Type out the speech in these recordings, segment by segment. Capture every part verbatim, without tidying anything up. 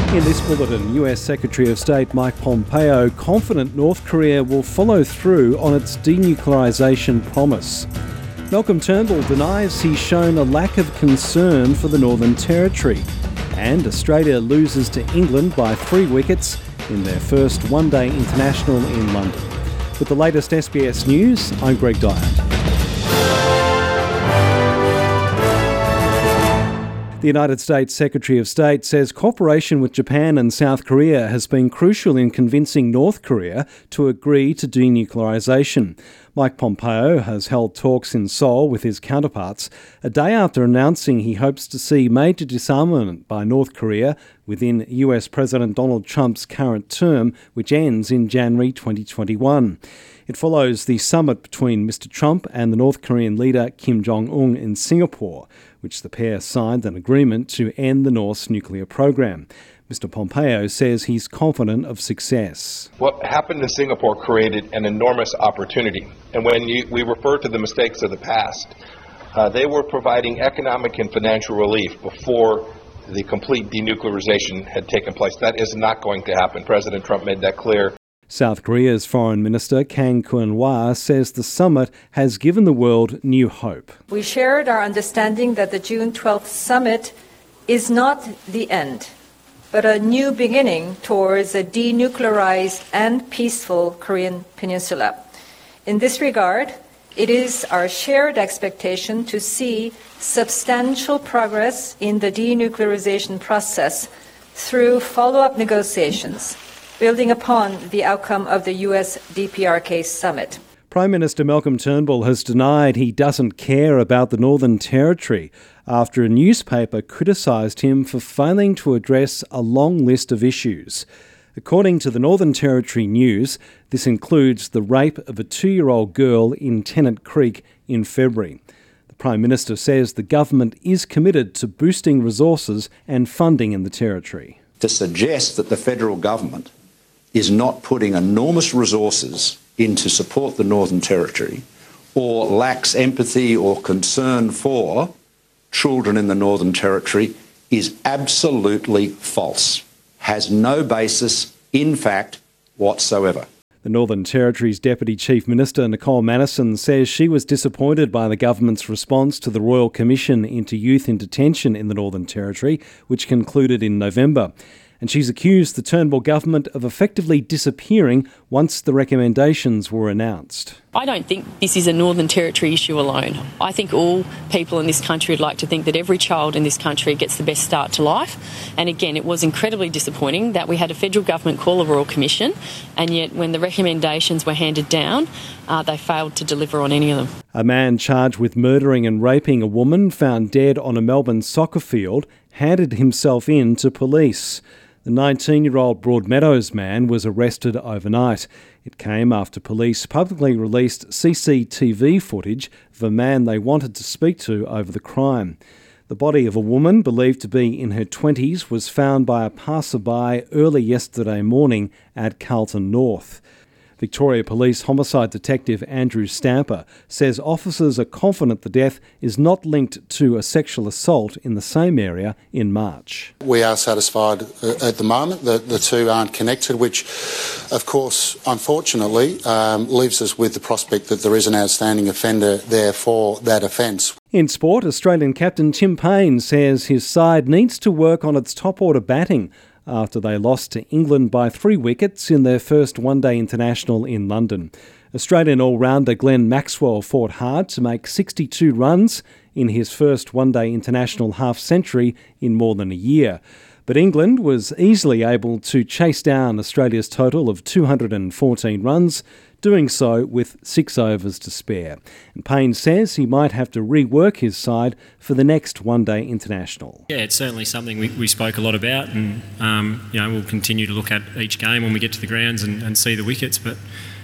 In this bulletin, U S Secretary of State Mike Pompeo confident North Korea will follow through on its denuclearisation promise. Malcolm Turnbull denies he's shown a lack of concern for the Northern Territory. And Australia loses to England by three wickets in their first one-day international in London. With the latest S B S News, I'm Greg Dyett. The United States Secretary of State says cooperation with Japan and South Korea has been crucial in convincing North Korea to agree to denuclearisation. Mike Pompeo has held talks in Seoul with his counterparts a day after announcing he hopes to see major disarmament by North Korea within U S President Donald Trump's current term, which ends in January twenty twenty-one. It follows the summit between Mister Trump and the North Korean leader Kim Jong-un in Singapore, which the pair signed an agreement to end the North's nuclear program. Mister Pompeo says he's confident of success. What happened in Singapore created an enormous opportunity. And when you, we refer to the mistakes of the past, uh, they were providing economic and financial relief before the complete denuclearization had taken place. That is not going to happen. President Trump made that clear. South Korea's Foreign Minister Kang Kyung-wha says the summit has given the world new hope. We shared our understanding that the June twelfth summit is not the end, but a new beginning towards a denuclearized and peaceful Korean peninsula. In this regard, it is our shared expectation to see substantial progress in the denuclearization process through follow-up negotiations, building upon the outcome of the U S D P R K summit. Prime Minister Malcolm Turnbull has denied he doesn't care about the Northern Territory after a newspaper criticised him for failing to address a long list of issues. According to the Northern Territory News, this includes the rape of a two-year-old girl in Tennant Creek in February. The Prime Minister says the government is committed to boosting resources and funding in the Territory. To suggest that the federal government is not putting enormous resources in to support the Northern Territory or lacks empathy or concern for children in the Northern Territory is absolutely false, has no basis in fact whatsoever. The Northern Territory's Deputy Chief Minister, Nicole Manison, says she was disappointed by the government's response to the Royal Commission into Youth in Detention in the Northern Territory, which concluded in November. And she's accused the Turnbull government of effectively disappearing once the recommendations were announced. I don't think this is a Northern Territory issue alone. I think all people in this country would like to think that every child in this country gets the best start to life. And again, it was incredibly disappointing that we had a federal government call a Royal Commission, and yet when the recommendations were handed down, uh, they failed to deliver on any of them. A man charged with murdering and raping a woman found dead on a Melbourne soccer field handed himself in to police. The nineteen-year-old Broadmeadows man was arrested overnight. It came after police publicly released C C T V footage of a man they wanted to speak to over the crime. The body of a woman believed to be in her twenties was found by a passerby early yesterday morning at Carlton North. Victoria Police Homicide Detective Andrew Stamper says officers are confident the death is not linked to a sexual assault in the same area in March. We are satisfied uh, at the moment that the two aren't connected, which, of course, unfortunately, um, leaves us with the prospect that there is an outstanding offender there for that offence. In sport, Australian captain Tim Paine says his side needs to work on its top-order batting after they lost to England by three wickets in their first one-day international in London. Australian all-rounder Glenn Maxwell fought hard to make sixty-two runs in his first one-day international half-century in more than a year. But England was easily able to chase down Australia's total of two hundred fourteen runs, doing so with six overs to spare. And Paine says he might have to rework his side for the next one-day international. Yeah, it's certainly something we, we spoke a lot about, and um, you know we'll continue to look at each game when we get to the grounds and, and see the wickets. But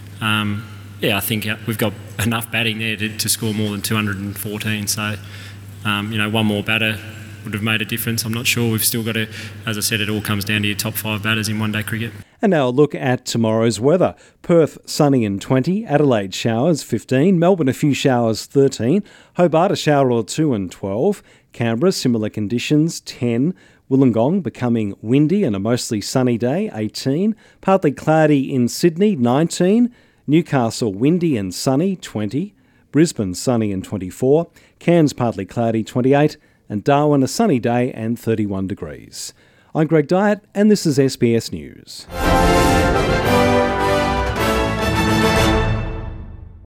um, yeah, I think we've got enough batting there to, to score more than two hundred fourteen. So um, you know, one more batter would have made a difference. I'm not sure. We've still got to, as I said, it all comes down to your top five batters in one-day cricket. And now a look at tomorrow's weather. Perth sunny and twenty, Adelaide showers fifteen, Melbourne a few showers thirteen, Hobart a shower or two and twelve, Canberra similar conditions ten, Wollongong becoming windy and a mostly sunny day, eighteen. Partly cloudy in Sydney, nineteen. Newcastle windy and sunny, twenty. Brisbane sunny and twenty-four. Cairns partly cloudy, twenty-eight. And Darwin a sunny day and thirty-one degrees. I'm Greg Dyett and this is S B S News.